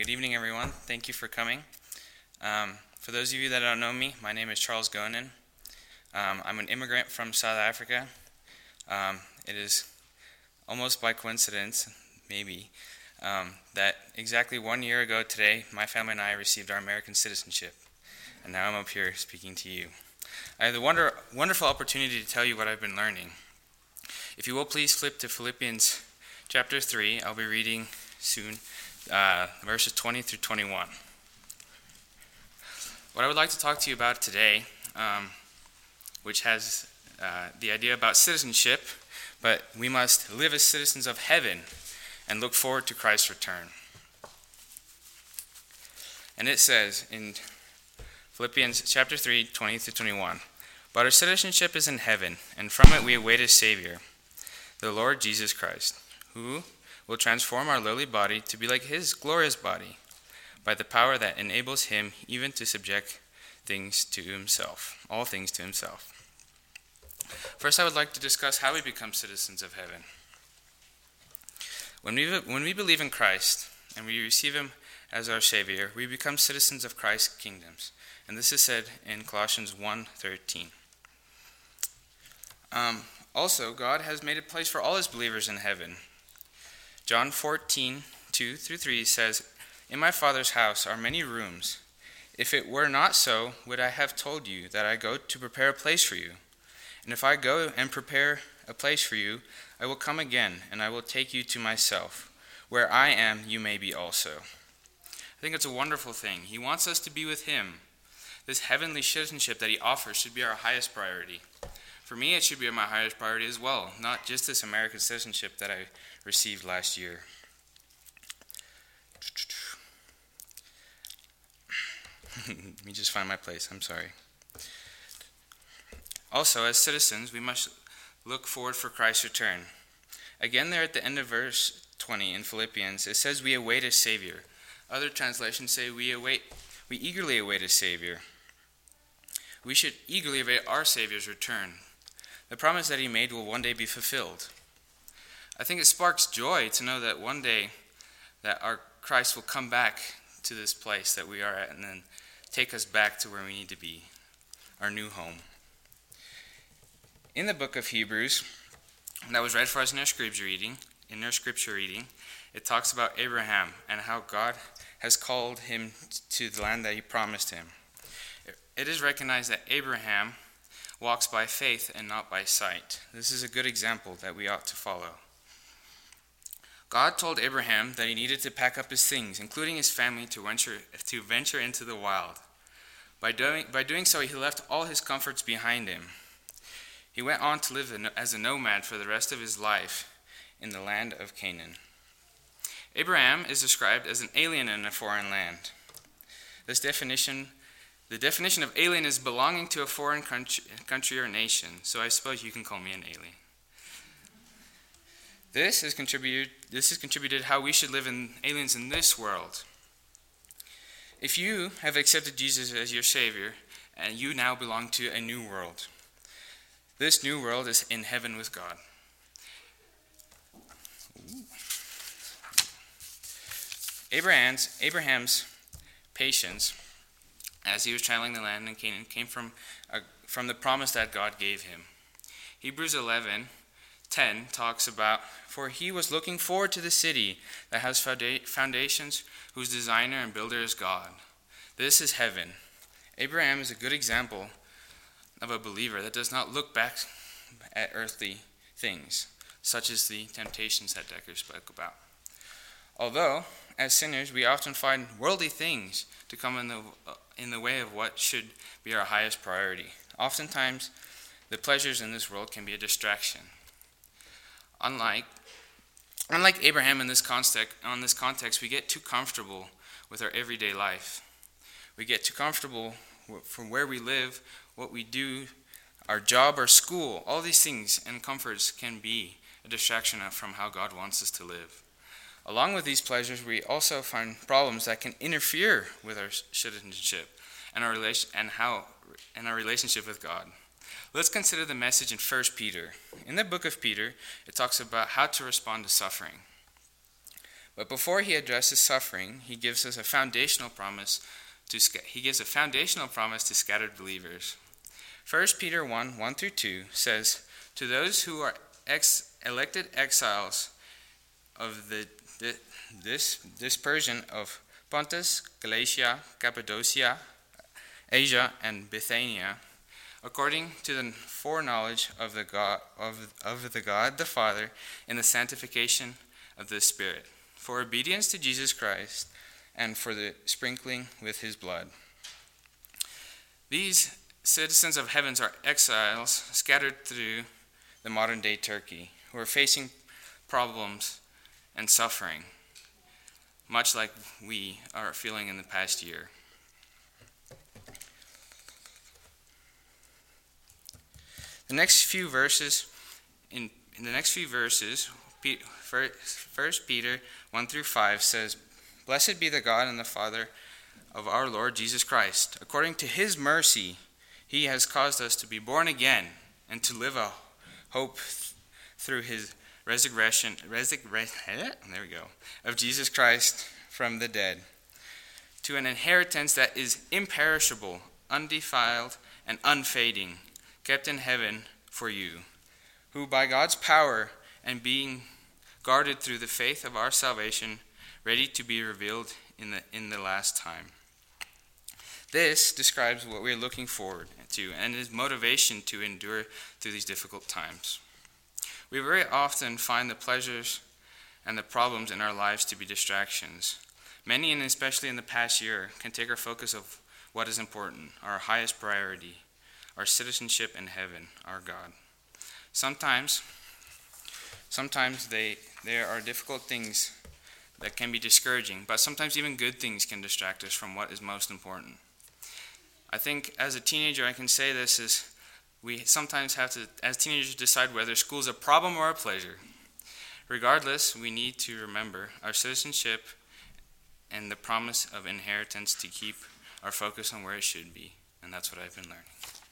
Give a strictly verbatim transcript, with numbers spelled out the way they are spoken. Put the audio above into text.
good evening, everyone. Thank you for coming. Um, for those of you that don't know me, my name is Charles Gonen. Um, I'm an immigrant from South Africa. Um, it is almost by coincidence, maybe, um, that exactly one year ago today, my family and I received our American citizenship. And now I'm up here speaking to you. I have the wonder, wonderful opportunity to tell you what I've been learning. If you will please flip to Philippians chapter three. I'll be reading soon, uh, verses twenty through twenty-one. What I would like to talk to you about today, um, which has uh, the idea about citizenship, but we must live as citizens of heaven and look forward to Christ's return. And it says in Philippians chapter three, twenty through twenty-one, "But our citizenship is in heaven, and from it we await a Savior, the Lord Jesus Christ, who will transform our lowly body to be like his glorious body, by the power that enables him even to subject things to himself, all things to himself." First, I would like to discuss how we become citizens of heaven. When we, when we believe in Christ and we receive him as our Savior, we become citizens of Christ's kingdoms. And this is said in Colossians one thirteen. Um, also, God has made a place for all his believers in heaven. John fourteen, two through three says, "In my Father's house are many rooms. If it were not so, would I have told you that I go to prepare a place for you? And if I go and prepare a place for you, I will come again, and I will take you to myself. Where I am, you may be also." I think it's a wonderful thing. He wants us to be with him. This heavenly citizenship that he offers should be our highest priority. For me, it should be my highest priority as well, not just this American citizenship that I received last year. Let me just find my place. I'm sorry. Also, as citizens, we must look forward for Christ's return. Again, there at the end of verse twenty in Philippians, it says we await a Savior. Other translations say we await, we eagerly await a Savior. We should eagerly await our Savior's return. The promise that he made will one day be fulfilled. I think it sparks joy to know that one day that our Christ will come back to this place that we are at and then take us back to where we need to be, our new home. In the book of Hebrews, that was read for us in our scripture reading, in our scripture reading, it talks about Abraham and how God has called him to the land that he promised him. It is recognized that Abraham walks by faith and not by sight. This is a good example that we ought to follow. God told Abraham that he needed to pack up his things, including his family, to venture, to venture into the wild. By doing, by doing so, he left all his comforts behind him. He went on to live as a nomad for the rest of his life in the land of Canaan. Abraham is described as an alien in a foreign land. This definition, the definition of alien is belonging to a foreign country, country or nation, so I suppose you can call me an alien. This has contributed, this has contributed how we should live in aliens in this world. If you have accepted Jesus as your Savior, and you now belong to a new world. This new world is in heaven with God. Abraham's, Abraham's patience, as he was traveling the land in Canaan, came from, uh, from the promise that God gave him. Hebrews eleven ten talks about, "For he was looking forward to the city that has foundations, whose designer and builder is God." This is heaven. Abraham is a good example of a believer that does not look back at earthly things, such as the temptations that Decker spoke about. Although, as sinners, we often find worldly things to come in the in the way of what should be our highest priority. Oftentimes, the pleasures in this world can be a distraction. Unlike, unlike Abraham in this context, on this context, we get too comfortable with our everyday life. We get too comfortable from where we live, what we do, our job, our school. All these things and comforts can be a distraction from how God wants us to live. Along with these pleasures, we also find problems that can interfere with our citizenship and our relation and how and our relationship with God. Let's consider the message in First Peter. In the book of Peter, it talks about how to respond to suffering. But before he addresses suffering, he gives us a foundational promise to he gives a foundational promise to scattered believers. First Peter one, one through two says, "To those who are ex- elected exiles of the, the this dispersion of Pontus, Galatia, Cappadocia, Asia, and Bithynia, according to the foreknowledge of the God of, of the God the Father, in the sanctification of the Spirit, for obedience to Jesus Christ, and for the sprinkling with his blood." These citizens of heavens are exiles scattered through the modern day Turkey, who are facing problems and suffering, much like we are feeling in the past year. The next few verses, in, in the next few verses, First Peter one through five says, "Blessed be the God and the Father of our Lord Jesus Christ. According to his mercy, he has caused us to be born again and to live a hope through his resurrection, resurrection, there we go, of Jesus Christ from the dead, to an inheritance that is imperishable, undefiled, and unfading, kept in heaven for you, who by God's power and being guarded through the faith of our salvation, ready to be revealed in the in the last time." This describes what we're looking forward to and is motivation to endure through these difficult times. We very often find the pleasures and the problems in our lives to be distractions. Many, and especially in the past year, can take our focus of what is important, our highest priority, our citizenship in heaven, our God. Sometimes, sometimes they there are difficult things that can be discouraging, but sometimes even good things can distract us from what is most important. I think as a teenager I can say this is we sometimes have to, as teenagers, decide whether school is a problem or a pleasure. Regardless, we need to remember our citizenship and the promise of inheritance to keep our focus on where it should be, and that's what I've been learning.